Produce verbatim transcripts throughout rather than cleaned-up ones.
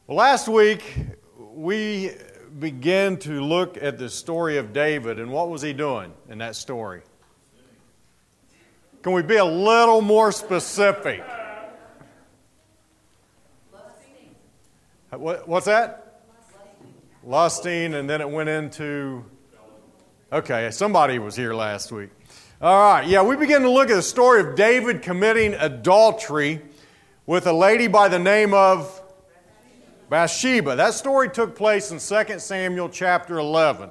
Well, last week we began to look at the story of David, and what was he doing in that story? Can we be a little more specific? What, what's that? Lusting, and then it went into... Okay, somebody was here last week. All right, yeah, we began to look at the story of David committing adultery with a lady by the name of Bathsheba. That story took place in Second Samuel chapter eleven.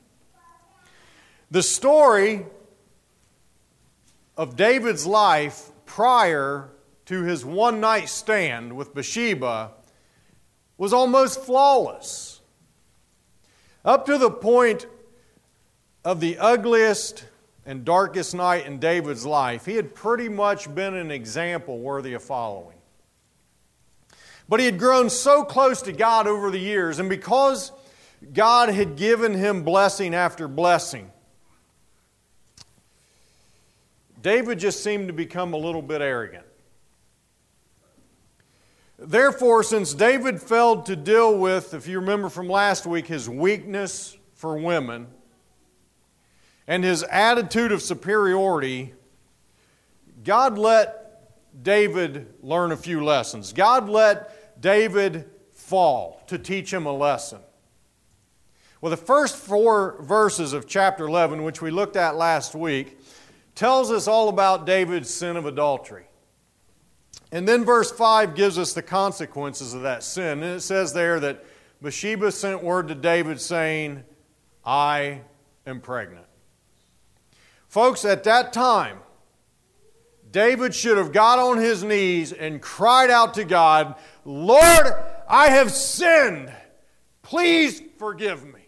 The story of David's life prior to his one-night stand with Bathsheba was almost flawless. Up to the point of the ugliest and darkest night in David's life, he had pretty much been an example worthy of following. But he had grown so close to God over the years, and because God had given him blessing after blessing, David just seemed to become a little bit arrogant. Therefore, since David failed to deal with, if you remember from last week, his weakness for women and his attitude of superiority, God let David learn a few lessons. God let David fall to teach him a lesson. Well, the first four verses of chapter eleven, which we looked at last week, tells us all about David's sin of adultery. And then verse five gives us the consequences of that sin. And it says there that Bathsheba sent word to David saying, I am pregnant. Folks, at that time, David should have got on his knees and cried out to God, Lord, I have sinned. Please forgive me.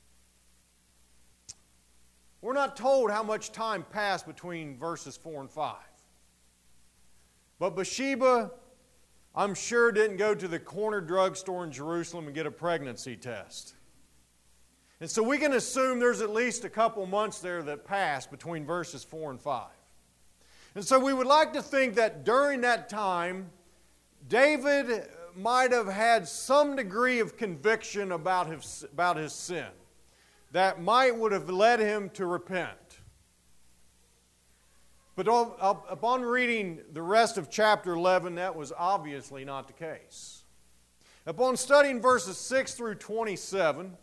We're not told how much time passed between verses four and five. But Bathsheba, I'm sure, didn't go to the corner drugstore in Jerusalem and get a pregnancy test. And so we can assume there's at least a couple months there that passed between verses four and five. And so we would like to think that during that time, David might have had some degree of conviction about his, about his sin that might would have led him to repent. But upon reading the rest of chapter eleven, that was obviously not the case. Upon studying verses six through twenty-seven,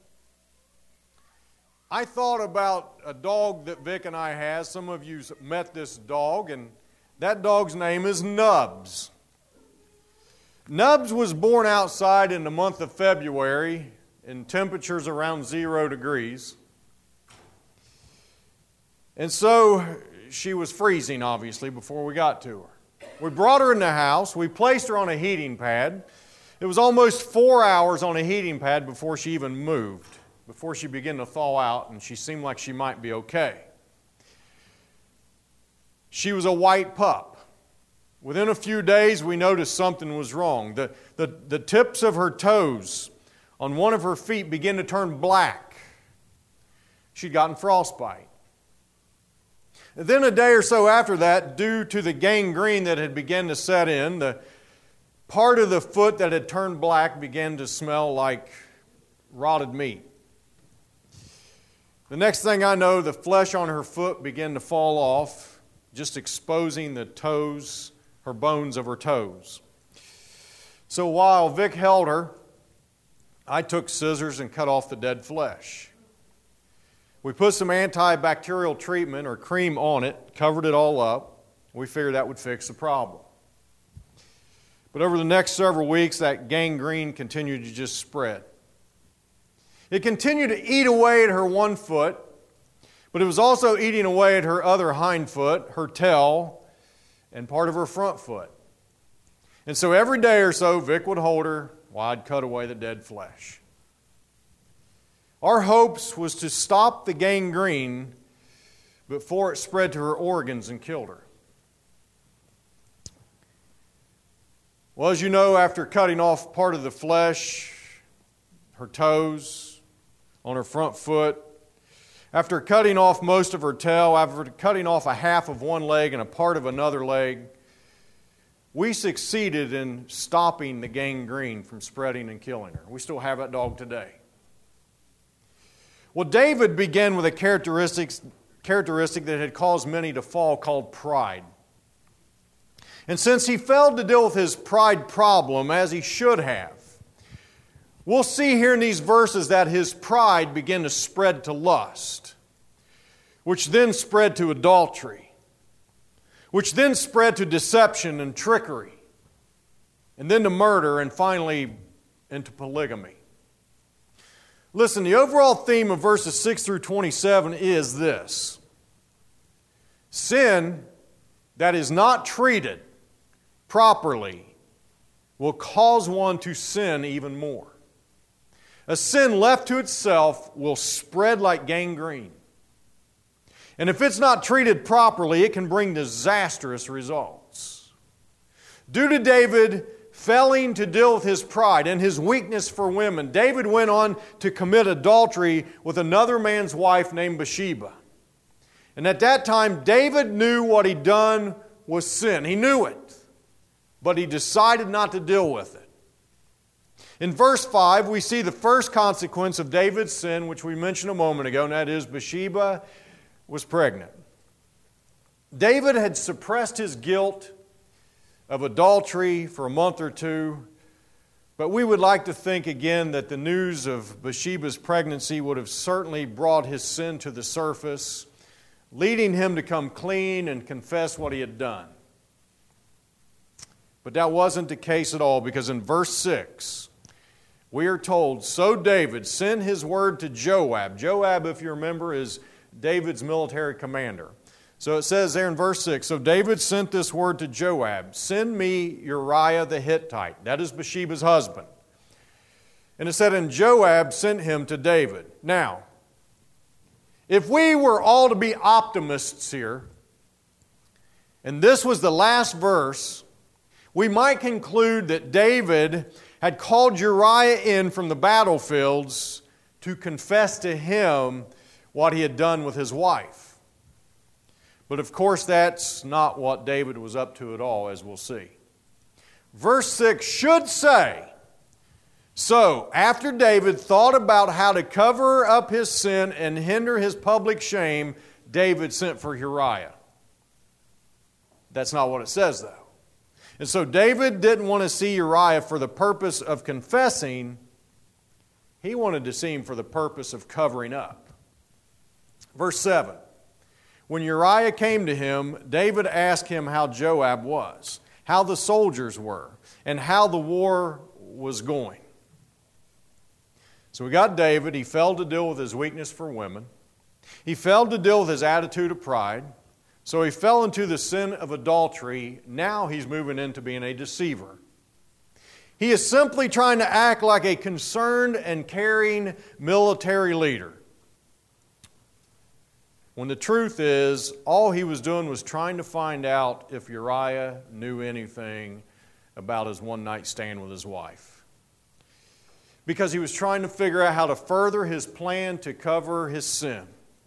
I thought about a dog that Vic and I have. Some of you met this dog, and that dog's name is Nubs. Nubs was born outside in the month of February in temperatures around zero degrees. And so she was freezing, obviously, before we got to her. We brought her in the house. We placed her on a heating pad. It was almost four hours on a heating pad before she even moved, before she began to thaw out, and she seemed like she might be okay. She was a white pup. Within a few days, we noticed something was wrong. The, the, the tips of her toes on one of her feet began to turn black. She'd gotten frostbite. And then a day or so after that, due to the gangrene that had begun to set in, the part of the foot that had turned black began to smell like rotted meat. The next thing I know, the flesh on her foot began to fall off, just exposing the toes, her bones of her toes. So while Vic held her, I took scissors and cut off the dead flesh. We put some antibacterial treatment or cream on it, covered it all up. We figured that would fix the problem. But over the next several weeks, that gangrene continued to just spread. It continued to eat away at her one foot, but it was also eating away at her other hind foot, her tail, and part of her front foot. And so every day or so, Vic would hold her while I'd cut away the dead flesh. Our hopes was to stop the gangrene before it spread to her organs and killed her. Well, as you know, after cutting off part of the flesh, her toes, on her front foot, after cutting off most of her tail, after cutting off a half of one leg and a part of another leg, we succeeded in stopping the gangrene from spreading and killing her. We still have that dog today. Well, David began with a characteristic, characteristic that had caused many to fall called pride. And since he failed to deal with his pride problem as he should have, we'll see here in these verses that his pride began to spread to lust, which then spread to adultery, which then spread to deception and trickery, and then to murder, and finally into polygamy. Listen, the overall theme of verses six through twenty-seven is this: sin that is not treated properly will cause one to sin even more. A sin left to itself will spread like gangrene. And if it's not treated properly, it can bring disastrous results. Due to David failing to deal with his pride and his weakness for women, David went on to commit adultery with another man's wife named Bathsheba. And at that time, David knew what he'd done was sin. He knew it, but he decided not to deal with it. In verse five, we see the first consequence of David's sin, which we mentioned a moment ago, and that is Bathsheba was pregnant. David had suppressed his guilt of adultery for a month or two, but we would like to think again that the news of Bathsheba's pregnancy would have certainly brought his sin to the surface, leading him to come clean and confess what he had done. But that wasn't the case at all, because in verse six, we are told, so David sent his word to Joab. Joab, if you remember, is David's military commander. So it says there in verse six, so David sent this word to Joab, send me Uriah the Hittite. That is Bathsheba's husband. And it said, and Joab sent him to David. Now, if we were all to be optimists here, and this was the last verse, we might conclude that David had called Uriah in from the battlefields to confess to him what he had done with his wife. But of course, that's not what David was up to at all, as we'll see. Verse six should say, so after David thought about how to cover up his sin and hinder his public shame, David sent for Uriah. That's not what it says, though. And so David didn't want to see Uriah for the purpose of confessing. He wanted to see him for the purpose of covering up. Verse seven. When Uriah came to him, David asked him how Joab was, how the soldiers were, and how the war was going. So we got David. He failed to deal with his weakness for women. He failed to deal with his attitude of pride. So he fell into the sin of adultery. Now he's moving into being a deceiver. He is simply trying to act like a concerned and caring military leader, when the truth is, all he was doing was trying to find out if Uriah knew anything about his one-night stand with his wife. Because he was trying to figure out how to further his plan to cover his sin.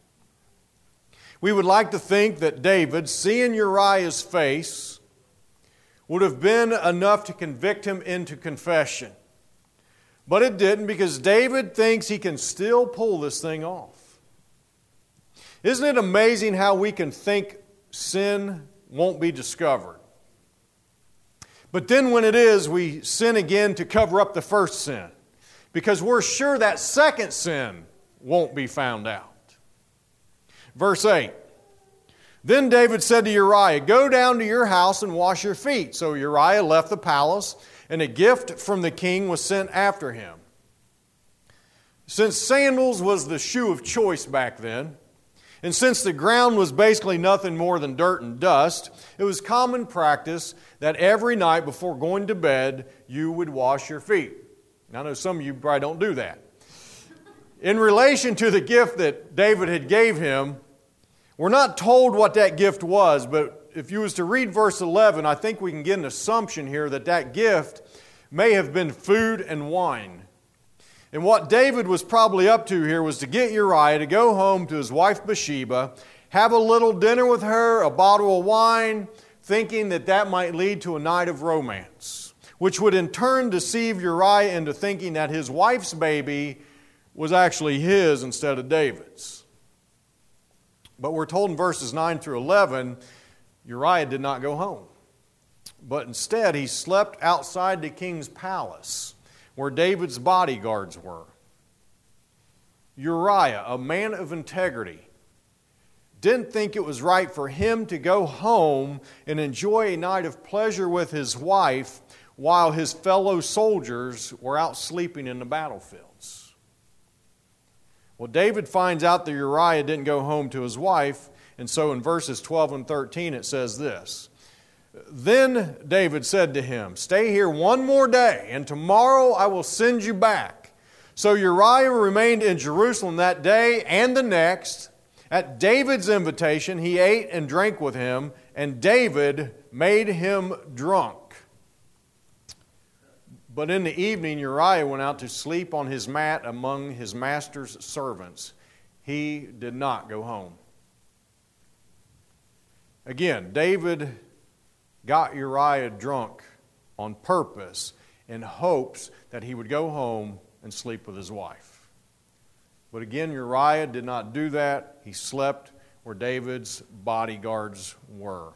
We would like to think that David, seeing Uriah's face, would have been enough to convict him into confession. But it didn't, because David thinks he can still pull this thing off. Isn't it amazing how we can think sin won't be discovered? But then when it is, we sin again to cover up the first sin, because we're sure that second sin won't be found out. Verse eight, then David said to Uriah, go down to your house and wash your feet. So Uriah left the palace, and a gift from the king was sent after him. Since sandals was the shoe of choice back then, and since the ground was basically nothing more than dirt and dust, it was common practice that every night before going to bed, you would wash your feet. Now, I know some of you probably don't do that. In relation to the gift that David had gave him, we're not told what that gift was, but if you was to read verse eleven, I think we can get an assumption here that that gift may have been food and wine. And what David was probably up to here was to get Uriah to go home to his wife Bathsheba, have a little dinner with her, a bottle of wine, thinking that that might lead to a night of romance, which would in turn deceive Uriah into thinking that his wife's baby was actually his instead of David's. But we're told in verses nine through eleven, Uriah did not go home, but instead he slept outside the king's palace where David's bodyguards were. Uriah, a man of integrity, didn't think it was right for him to go home and enjoy a night of pleasure with his wife while his fellow soldiers were out sleeping in the battlefields. Well, David finds out that Uriah didn't go home to his wife, and so in verses twelve and thirteen it says this. Then David said to him, "Stay here one more day, and tomorrow I will send you back." So Uriah remained in Jerusalem that day and the next. At David's invitation, he ate and drank with him, and David made him drunk. But in the evening, Uriah went out to sleep on his mat among his master's servants. He did not go home. Again, David got Uriah drunk on purpose in hopes that he would go home and sleep with his wife. But again, Uriah did not do that. He slept where David's bodyguards were.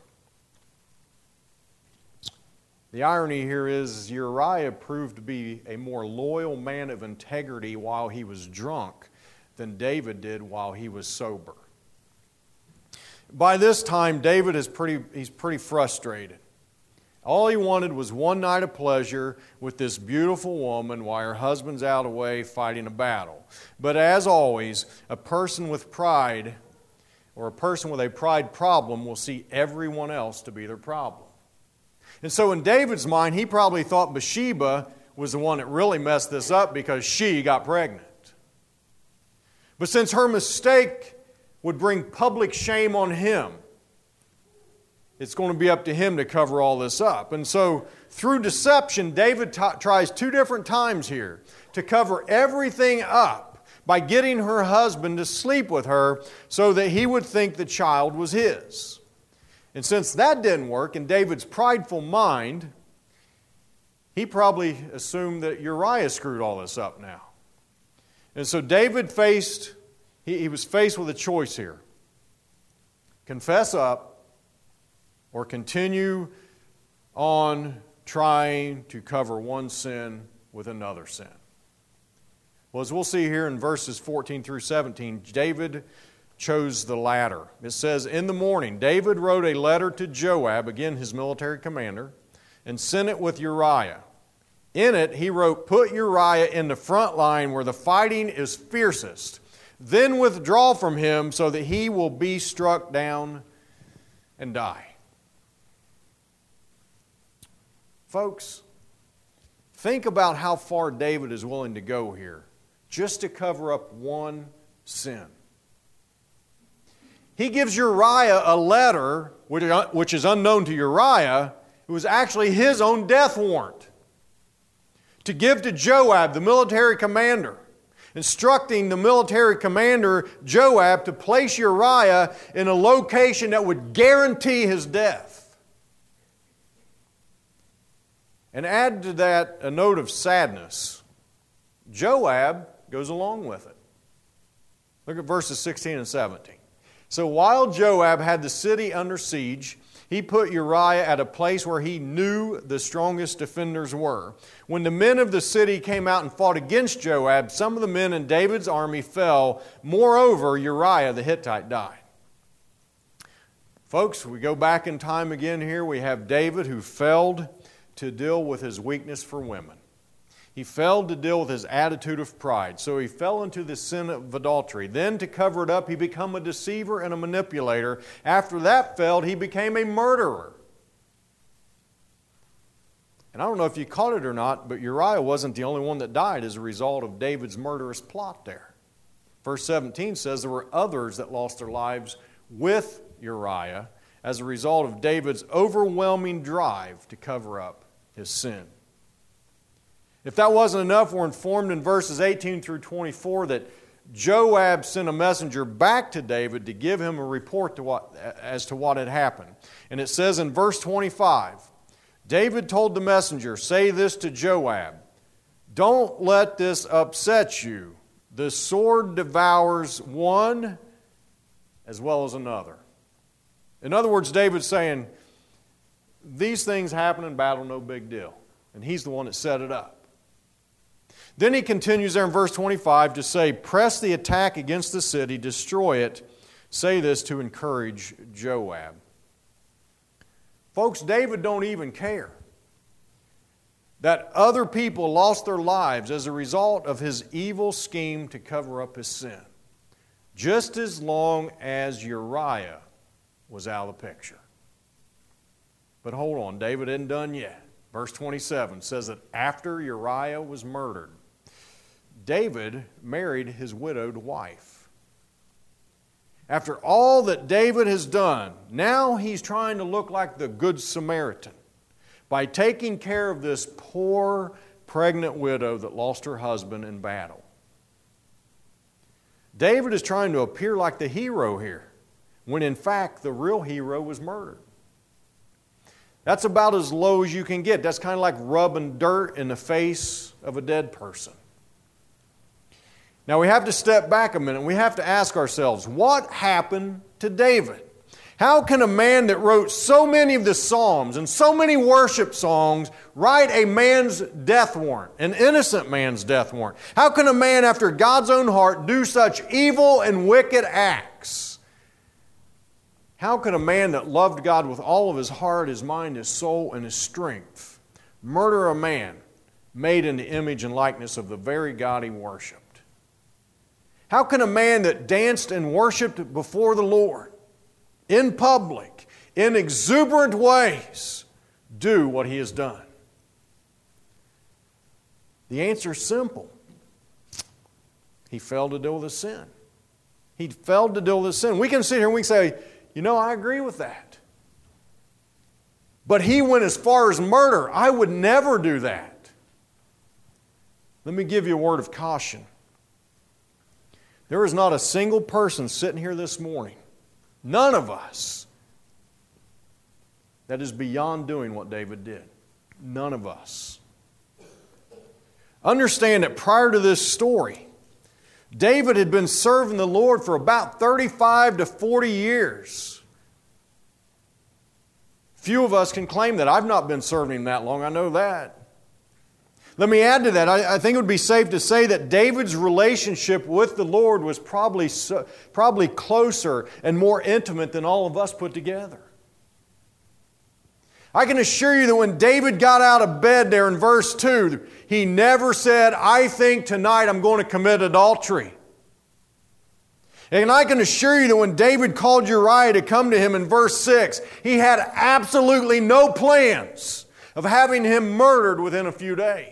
The irony here is Uriah proved to be a more loyal man of integrity while he was drunk than David did while he was sober. By this time, David is pretty, he's pretty frustrated. All he wanted was one night of pleasure with this beautiful woman while her husband's out away fighting a battle. But as always, a person with pride or a person with a pride problem will see everyone else to be their problem. And so in David's mind, he probably thought Bathsheba was the one that really messed this up because she got pregnant. But since her mistake would bring public shame on him, it's going to be up to him to cover all this up. And so, through deception, David t- tries two different times here to cover everything up by getting her husband to sleep with her so that he would think the child was his. And since that didn't work, in David's prideful mind, he probably assumed that Uriah screwed all this up now. And so David faced, he, he was faced with a choice here. Confess up, or continue on trying to cover one sin with another sin. Well, as we'll see here in verses fourteen through seventeen, David chose the latter. It says, "In the morning, David wrote a letter to Joab," again his military commander, "and sent it with Uriah. In it, he wrote, 'Put Uriah in the front line where the fighting is fiercest. Then withdraw from him so that he will be struck down and die.'" Folks, think about how far David is willing to go here just to cover up one sin. He gives Uriah a letter, which is unknown to Uriah. It was actually his own death warrant, to give to Joab, the military commander, instructing the military commander, Joab, to place Uriah in a location that would guarantee his death. And add to that a note of sadness. Joab goes along with it. Look at verses sixteen and seventeen. "So while Joab had the city under siege, he put Uriah at a place where he knew the strongest defenders were. When the men of the city came out and fought against Joab, some of the men in David's army fell. Moreover, Uriah the Hittite died." Folks, we go back in time again here. We have David who failed to deal with his weakness for women. He failed to deal with his attitude of pride, so he fell into the sin of adultery. Then to cover it up, he became a deceiver and a manipulator. After that failed, he became a murderer. And I don't know if you caught it or not, but Uriah wasn't the only one that died as a result of David's murderous plot there. Verse seventeen says there were others that lost their lives with Uriah as a result of David's overwhelming drive to cover up his sin. If that wasn't enough, we're informed in verses eighteen through twenty-four that Joab sent a messenger back to David to give him a report to what, as to what had happened. And it says in verse twenty-five, David told the messenger, "Say this to Joab, don't let this upset you. The sword devours one as well as another." In other words, David's saying, these things happen in battle, no big deal. And he's the one that set it up. Then he continues there in verse twenty-five to say, "Press the attack against the city, destroy it. Say this to encourage Joab." Folks, David don't even care that other people lost their lives as a result of his evil scheme to cover up his sin, just as long as Uriah was out of the picture. But hold on, David isn't done yet. Verse twenty-seven says that after Uriah was murdered, David married his widowed wife. After all that David has done, now he's trying to look like the Good Samaritan by taking care of this poor pregnant widow that lost her husband in battle. David is trying to appear like the hero here, when in fact the real hero was murdered. That's about as low as you can get. That's kind of like rubbing dirt in the face of a dead person. Now we have to step back a minute. We have to ask ourselves, what happened to David? How can a man that wrote so many of the Psalms and so many worship songs write a man's death warrant, an innocent man's death warrant? How can a man after God's own heart do such evil and wicked acts? How could a man that loved God with all of his heart, his mind, his soul, and his strength murder a man made in the image and likeness of the very God he worshiped? How can a man that danced and worshiped before the Lord in public, in exuberant ways, do what he has done? The answer is simple. He failed to deal with his sin. He failed to deal with his sin. We can sit here and we can say, you know, I agree with that. But he went as far as murder. I would never do that. Let me give you a word of caution. There is not a single person sitting here this morning, none of us, that is beyond doing what David did. None of us. Understand that prior to this story, David had been serving the Lord for about thirty-five to forty years. Few of us can claim that. I've not been serving Him that long, I know that. Let me add to that. I, I think it would be safe to say that David's relationship with the Lord was probably, so, probably closer and more intimate than all of us put together. I can assure you that when David got out of bed there in verse two, he never said, "I think tonight I'm going to commit adultery." And I can assure you that when David called Uriah to come to him in verse six, he had absolutely no plans of having him murdered within a few days.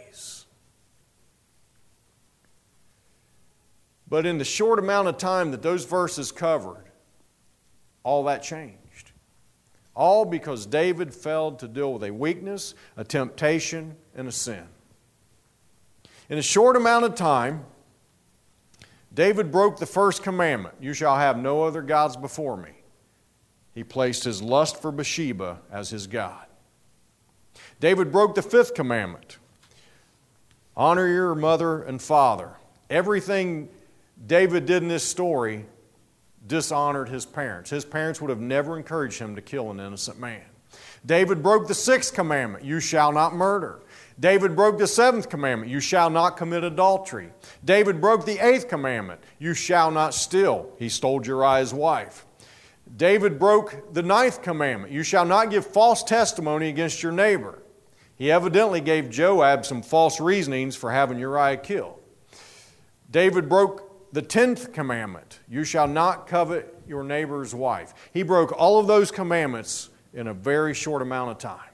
But in the short amount of time that those verses covered, all that changed. All because David failed to deal with a weakness, a temptation, and a sin. In a short amount of time, David broke the first commandment, "You shall have no other gods before me." He placed his lust for Bathsheba as his god. David broke the fifth commandment, "Honor your mother and father." Everything David did in this story dishonored his parents. His parents would have never encouraged him to kill an innocent man. David broke the sixth commandment, "You shall not murder." David broke the seventh commandment, "You shall not commit adultery." David broke the eighth commandment, "You shall not steal." He stole Uriah's wife. David broke the ninth commandment, "You shall not give false testimony against your neighbor." He evidently gave Joab some false reasonings for having Uriah killed. David broke the tenth commandment, "You shall not covet your neighbor's wife." He broke all of those commandments in a very short amount of time.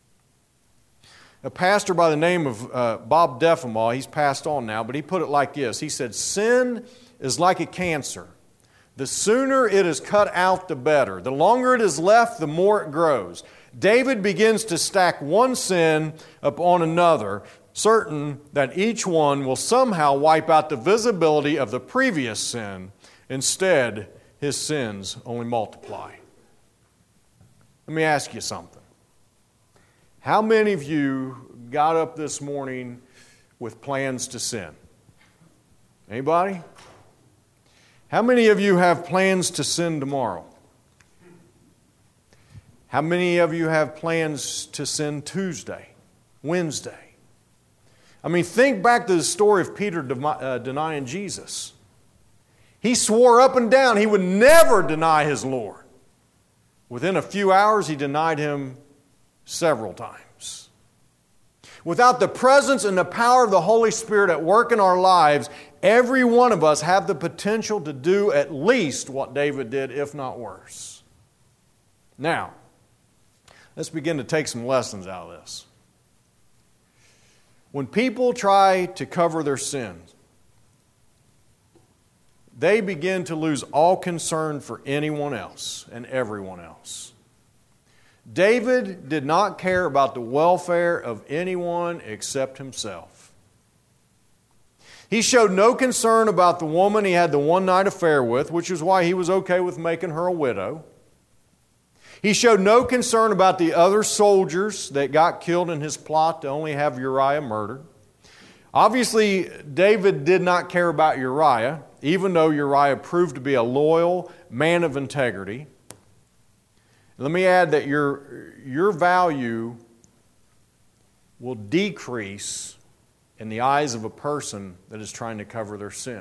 A pastor by the name of uh, Bob Defamaw, he's passed on now, but he put it like this. He said, "Sin is like a cancer. The sooner it is cut out, the better. The longer it is left, the more it grows." David begins to stack one sin upon another, certain that each one will somehow wipe out the visibility of the previous sin. Instead, his sins only multiply. Let me ask you something. How many of you got up this morning with plans to sin? Anybody? How many of you have plans to sin tomorrow? How many of you have plans to sin Tuesday, Wednesday? I mean, think back to the story of Peter de- uh, denying Jesus. He swore up and down he would never deny his Lord. Within a few hours, he denied him several times. Without the presence and the power of the Holy Spirit at work in our lives, every one of us have the potential to do at least what David did, if not worse. Now, let's begin to take some lessons out of this. When people try to cover their sins, they begin to lose all concern for anyone else and everyone else. David did not care about the welfare of anyone except himself. He showed no concern about the woman he had the one-night affair with, which is why he was okay with making her a widow. He showed no concern about the other soldiers that got killed in his plot to only have Uriah murdered. Obviously, David did not care about Uriah, even though Uriah proved to be a loyal man of integrity. Let me add that your, your value will decrease in the eyes of a person that is trying to cover their sin.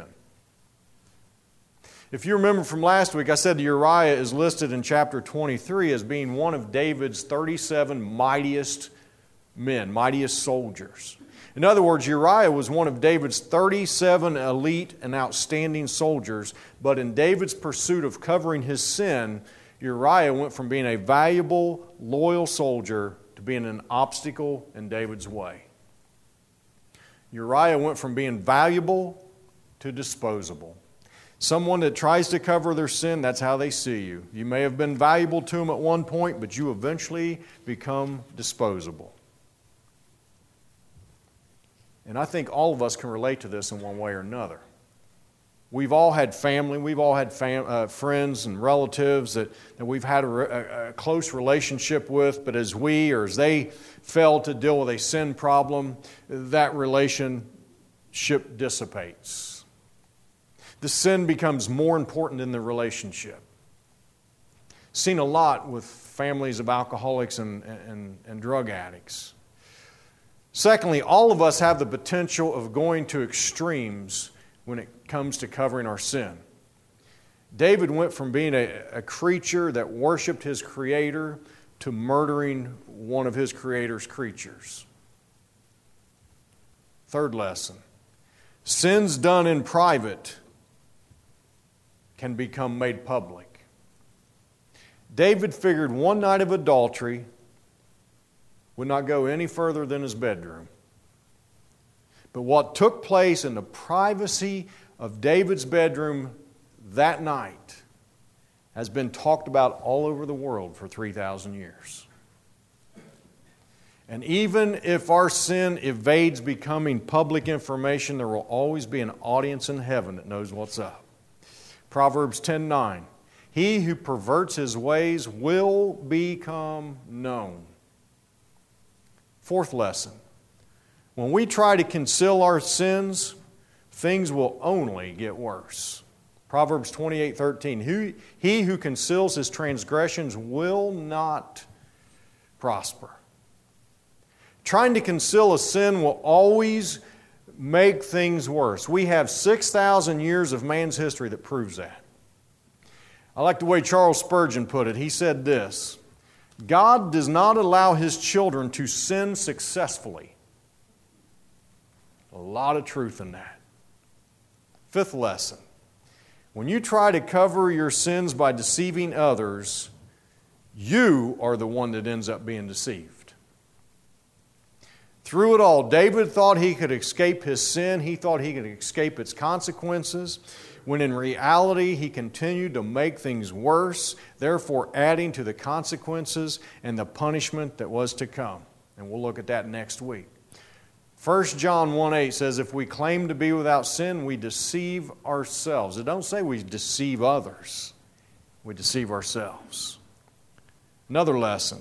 If you remember from last week, I said Uriah is listed in chapter twenty-three as being one of David's thirty-seven mightiest men, mightiest soldiers. In other words, Uriah was one of David's thirty-seven elite and outstanding soldiers, but in David's pursuit of covering his sin, Uriah went from being a valuable, loyal soldier to being an obstacle in David's way. Uriah went from being valuable to disposable. Someone that tries to cover their sin, that's how they see you. You may have been valuable to them at one point, but you eventually become disposable. And I think all of us can relate to this in one way or another. We've all had family, we've all had fam- uh, friends and relatives that, that we've had a, a, a close relationship with, but as we or as they fail to deal with a sin problem, that relationship dissipates. The sin becomes more important than the relationship. Seen a lot with families of alcoholics and, and, and drug addicts. Secondly, all of us have the potential of going to extremes when it comes to covering our sin. David went from being a, a creature that worshiped his Creator to murdering one of his Creator's creatures. Third lesson, sins done in private can become made public. David figured one night of adultery would not go any further than his bedroom. But what took place in the privacy of David's bedroom that night has been talked about all over the world for three thousand years. And even if our sin evades becoming public information, there will always be an audience in heaven that knows what's up. Proverbs ten nine, he who perverts his ways will become known. Fourth lesson, when we try to conceal our sins, things will only get worse. Proverbs twenty-eight thirteen, he, he who conceals his transgressions will not prosper. Trying to conceal a sin will always make things worse. We have six thousand years of man's history that proves that. I like the way Charles Spurgeon put it. He said this, God does not allow His children to sin successfully. A lot of truth in that. Fifth lesson, when you try to cover your sins by deceiving others, you are the one that ends up being deceived. Through it all, David thought he could escape his sin. He thought he could escape its consequences, when in reality he continued to make things worse, therefore adding to the consequences and the punishment that was to come. And we'll look at that next week. First John one eight says, if we claim to be without sin, we deceive ourselves. It don't say we deceive others. We deceive ourselves. Another lesson.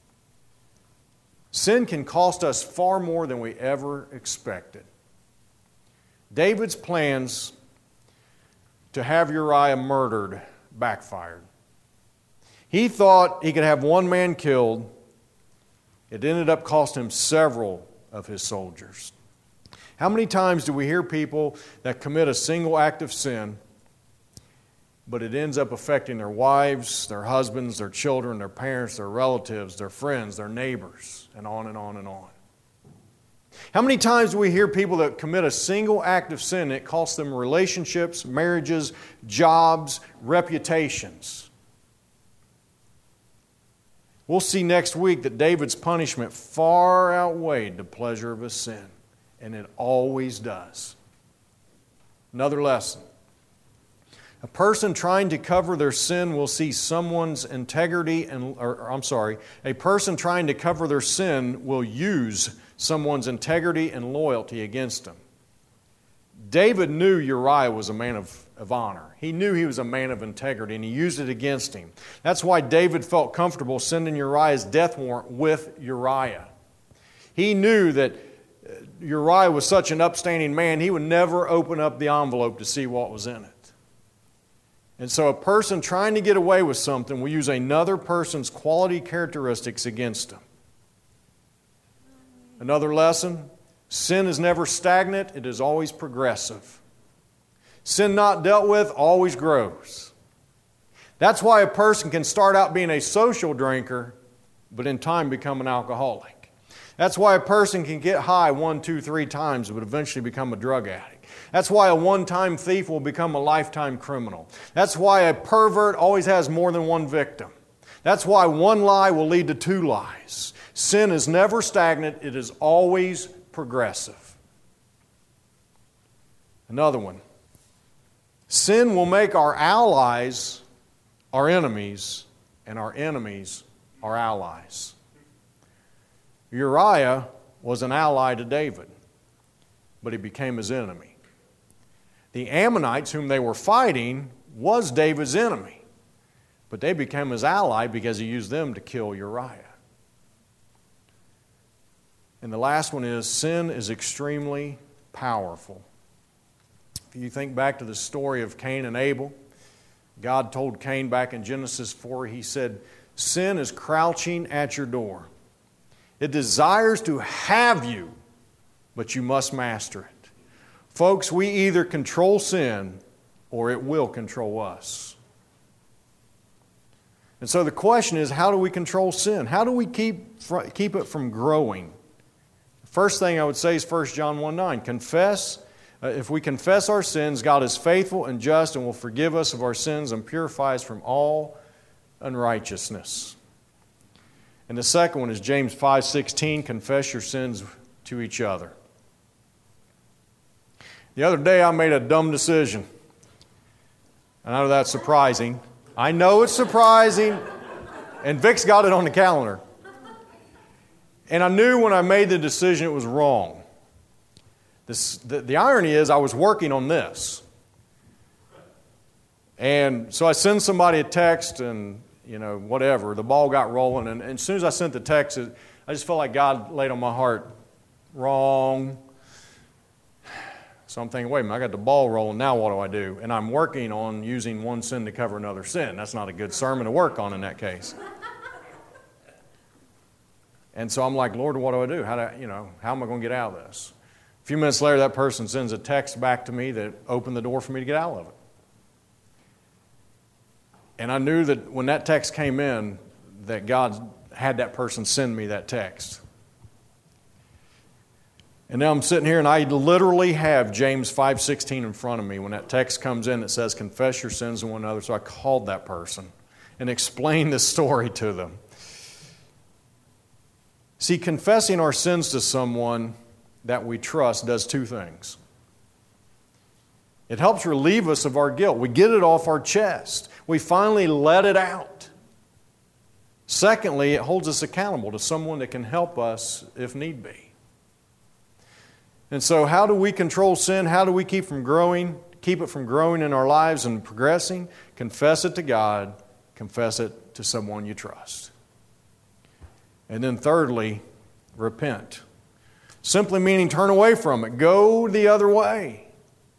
Sin can cost us far more than we ever expected. David's plans to have Uriah murdered backfired. He thought he could have one man killed. It ended up costing him several of his soldiers. How many times do we hear people that commit a single act of sin, but it ends up affecting their wives, their husbands, their children, their parents, their relatives, their friends, their neighbors, and on and on and on? How many times do we hear people that commit a single act of sin and it costs them relationships, marriages, jobs, reputations? We'll see next week that David's punishment far outweighed the pleasure of his sin, and it always does. Another lesson. A person trying to cover their sin will see someone's integrity and, or, or I'm sorry, a person trying to cover their sin will use someone's integrity and loyalty against them. David knew Uriah was a man of, of honor. He knew he was a man of integrity, and he used it against him. That's why David felt comfortable sending Uriah's death warrant with Uriah. He knew that Uriah was such an upstanding man, he would never open up the envelope to see what was in it. And so a person trying to get away with something will use another person's quality characteristics against them. Another lesson, sin is never stagnant, it is always progressive. Sin not dealt with always grows. That's why a person can start out being a social drinker, but in time become an alcoholic. That's why a person can get high one, two, three times, but eventually become a drug addict. That's why a one-time thief will become a lifetime criminal. That's why a pervert always has more than one victim. That's why one lie will lead to two lies. Sin is never stagnant, it is always progressive. Another one. Sin will make our allies our enemies, and our enemies our allies. Uriah was an ally to David, but he became his enemy. The Ammonites, whom they were fighting, was David's enemy, but they became his ally because he used them to kill Uriah. And the last one is, sin is extremely powerful. If you think back to the story of Cain and Abel, God told Cain back in Genesis four, He said, sin is crouching at your door. It desires to have you, but you must master it. Folks, we either control sin or it will control us. And so the question is, how do we control sin? How do we keep, keep it from growing? The first thing I would say is First John one nine. Confess. Uh, if we confess our sins, God is faithful and just and will forgive us of our sins and purify us from all unrighteousness. And the second one is James five sixteen. Confess your sins to each other. The other day I made a dumb decision. I know that's surprising. I know it's surprising. And Vic's got it on the calendar. And I knew when I made the decision it was wrong. This, the, the irony is I was working on this. And so I send somebody a text and, you know, whatever. The ball got rolling. And, and as soon as I sent the text, it, I just felt like God laid on my heart, wrong. So I'm thinking, wait a minute, I got the ball rolling, now what do I do? And I'm working on using one sin to cover another sin. That's not a good sermon to work on in that case. And so I'm like, Lord, what do I do? How do I, you know, how am I going to get out of this? A few minutes later, that person sends a text back to me that opened the door for me to get out of it. And I knew that when that text came in, that God had that person send me that text. And now I'm sitting here and I literally have James five sixteen in front of me when that text comes in that says, confess your sins to one another. So I called that person and explained this story to them. See, confessing our sins to someone that we trust does two things. It helps relieve us of our guilt. We get it off our chest. We finally let it out. Secondly, it holds us accountable to someone that can help us if need be. And so how do we control sin? How do we keep from growing, keep it from growing in our lives and progressing? Confess it to God. Confess it to someone you trust. And then thirdly, repent. Simply meaning turn away from it. Go the other way.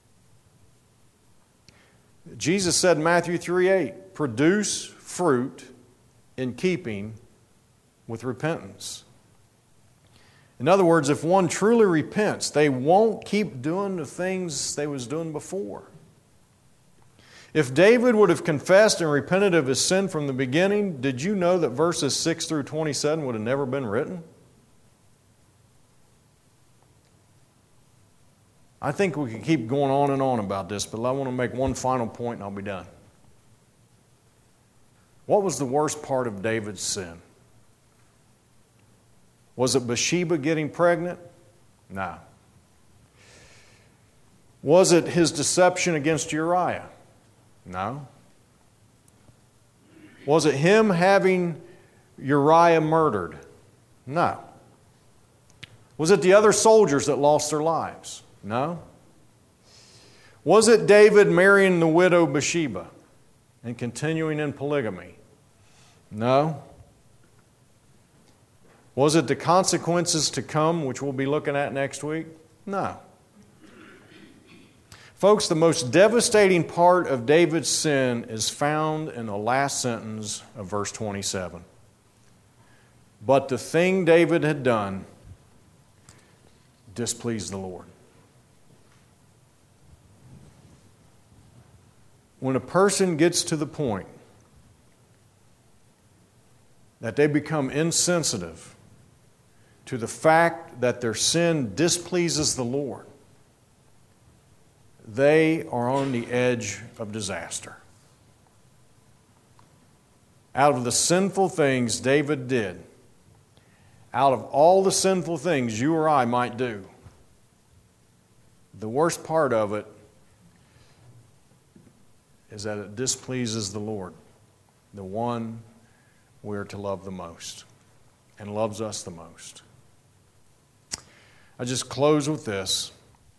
Jesus said in Matthew three eight, produce fruit in keeping with repentance. In other words, if one truly repents, they won't keep doing the things they was doing before. If David would have confessed and repented of his sin from the beginning, did you know that verses six through twenty-seven would have never been written? I think we could keep going on and on about this, but I want to make one final point and I'll be done. What was the worst part of David's sin? Was it Bathsheba getting pregnant? No. Was it his deception against Uriah? No. Was it him having Uriah murdered? No. Was it the other soldiers that lost their lives? No. Was it David marrying the widow Bathsheba and continuing in polygamy? No. Was it the consequences to come, which we'll be looking at next week? No. Folks, the most devastating part of David's sin is found in the last sentence of verse twenty-seven. But the thing David had done displeased the Lord. When a person gets to the point that they become insensitive to the fact that their sin displeases the Lord, they are on the edge of disaster. Out of the sinful things David did, out of all the sinful things you or I might do, the worst part of it is that it displeases the Lord, the one we are to love the most and loves us the most. I just close with this.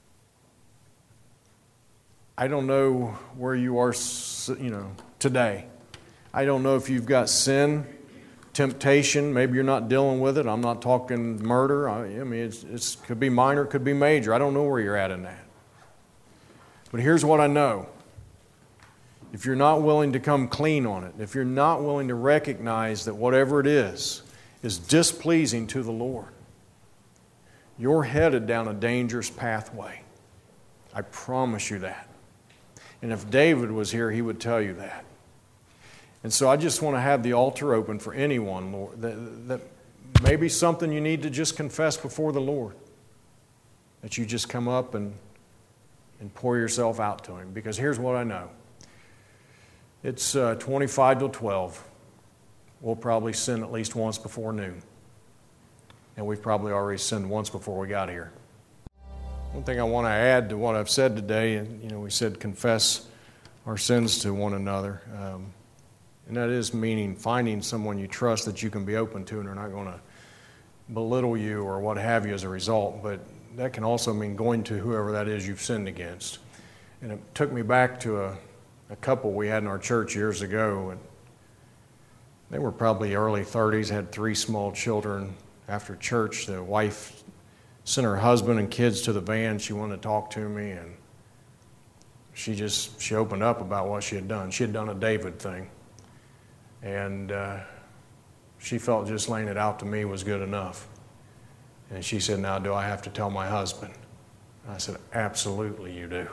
I don't know where you are, you know, today. I don't know if you've got sin, temptation. Maybe you're not dealing with it. I'm not talking murder. I, I mean, it's, it's could be minor, could be major. I don't know where you're at in that. But here's what I know. If you're not willing to come clean on it, if you're not willing to recognize that whatever it is, is displeasing to the Lord, you're headed down a dangerous pathway. I promise you that. And if David was here, he would tell you that. And so I just want to have the altar open for anyone, Lord, that, that maybe something you need to just confess before the Lord, that you just come up and, and pour yourself out to Him. Because here's what I know. It's uh, twenty-five till twelve. We'll probably sin at least once before noon. And we've probably already sinned once before we got here. One thing I want to add to what I've said today, and you know, we said confess our sins to one another. Um, and that is meaning finding someone you trust that you can be open to and they're not going to belittle you or what have you as a result. But that can also mean going to whoever that is you've sinned against. And it took me back to a A couple we had in our church years ago, and they were probably early thirties, had three small children. After church, the wife sent her husband and kids to the van. She wanted to talk to me, and she just, she opened up about what she had done. She had done a David thing, and uh, she felt just laying it out to me was good enough. And she said, now do I have to tell my husband? I said, absolutely you do.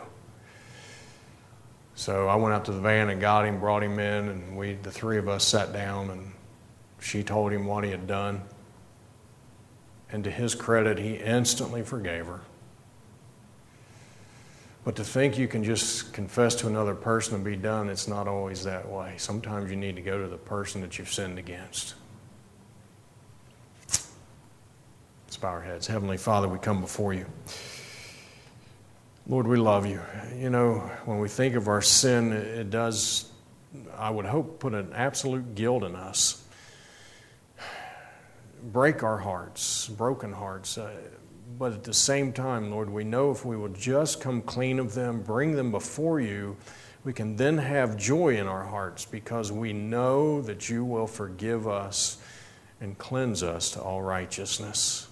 So I went out to the van and got him, brought him in, and we, the three of us sat down, and she told him what he had done. And to his credit, he instantly forgave her. But to think you can just confess to another person and be done, it's not always that way. Sometimes you need to go to the person that you've sinned against. Let's bow our heads. Heavenly Father, we come before you. Lord, we love you. You know, when we think of our sin, it does, I would hope, put an absolute guilt in us. Break our hearts, broken hearts. Uh, But at the same time, Lord, we know if we will just come clean of them, bring them before you, we can then have joy in our hearts because we know that you will forgive us and cleanse us to all righteousness.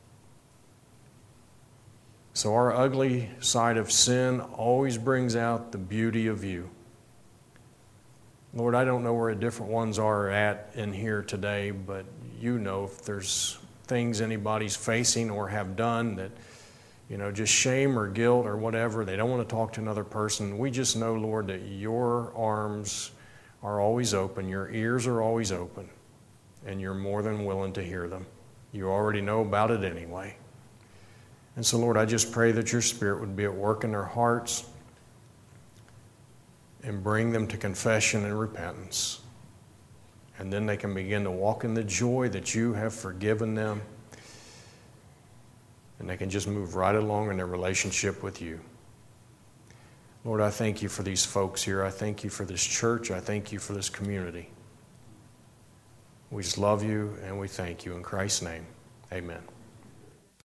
So our ugly side of sin always brings out the beauty of you. Lord, I don't know where the different ones are at in here today, but you know if there's things anybody's facing or have done that, you know, just shame or guilt or whatever, they don't want to talk to another person. We just know, Lord, that your arms are always open, your ears are always open, and you're more than willing to hear them. You already know about it anyway. And so, Lord, I just pray that your Spirit would be at work in their hearts and bring them to confession and repentance. And then they can begin to walk in the joy that you have forgiven them. And they can just move right along in their relationship with you. Lord, I thank you for these folks here. I thank you for this church. I thank you for this community. We just love you and we thank you. In Christ's name, amen.